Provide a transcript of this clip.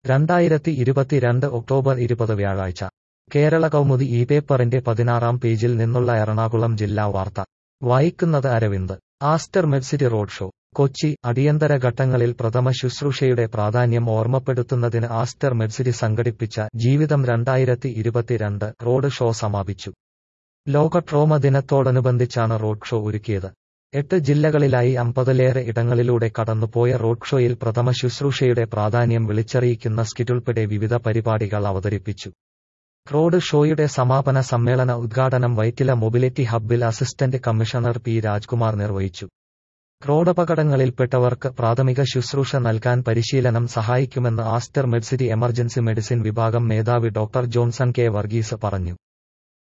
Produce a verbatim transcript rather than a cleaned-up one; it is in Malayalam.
രണ്ടായിരത്തി ഇരുപത്തിരണ്ട് ഒക്ടോബർ ഇരുപത് വ്യാഴാഴ്ച കേരള കൗമുദി ഈ പേപ്പറിന്റെ പതിനാറാം പേജിൽ നിന്നുള്ള എറണാകുളം ജില്ലാ വാർത്ത വായിക്കുന്നത് Aravind. Aster medcity road show Kochi. അടിയന്തര ഘട്ടങ്ങളിൽ പ്രഥമ ശുശ്രൂഷയുടെ പ്രാധാന്യം ഓർമ്മപ്പെടുത്തുന്നതിന് ആസ്റ്റർ മെഡ്സിറ്റി സംഘടിപ്പിച്ച ജീവിതം രണ്ടായിരത്തി ഇരുപത്തിരണ്ട് റോഡ് ഷോ സമാപിച്ചു. ലോക ട്രോമ ദിനത്തോടനുബന്ധിച്ചാണ് റോഡ് ഷോ ഒരുക്കിയത്. എട്ട് ജില്ലകളിലായി അമ്പതിലേറെ ഇടങ്ങളിലൂടെ കടന്നുപോയ റോഡ് ഷോയിൽ പ്രഥമ ശുശ്രൂഷയുടെ പ്രാധാന്യം വിളിച്ചറിയിക്കുന്ന സ്കിറ്റുൾപ്പെടെ വിവിധ പരിപാടികൾ അവതരിപ്പിച്ചു. റോഡ് ഷോയുടെ സമാപന സമ്മേളന ഉദ്ഘാടനം വൈറ്റില മൊബിലിറ്റി ഹബ്ബിൽ അസിസ്റ്റന്റ് കമ്മീഷണർ പി രാജ്കുമാർ നിർവഹിച്ചു. റോഡപകടങ്ങളിൽപ്പെട്ടവർക്ക് പ്രാഥമിക ശുശ്രൂഷ നൽകാൻ പരിശീലനം സഹായിക്കുമെന്ന് ആസ്റ്റർ മെഡ്സിറ്റി എമർജൻസി മെഡിസിൻ വിഭാഗം മേധാവി ഡോക്ടർ ജോൺസൺ കെ വർഗീസ് പറഞ്ഞു.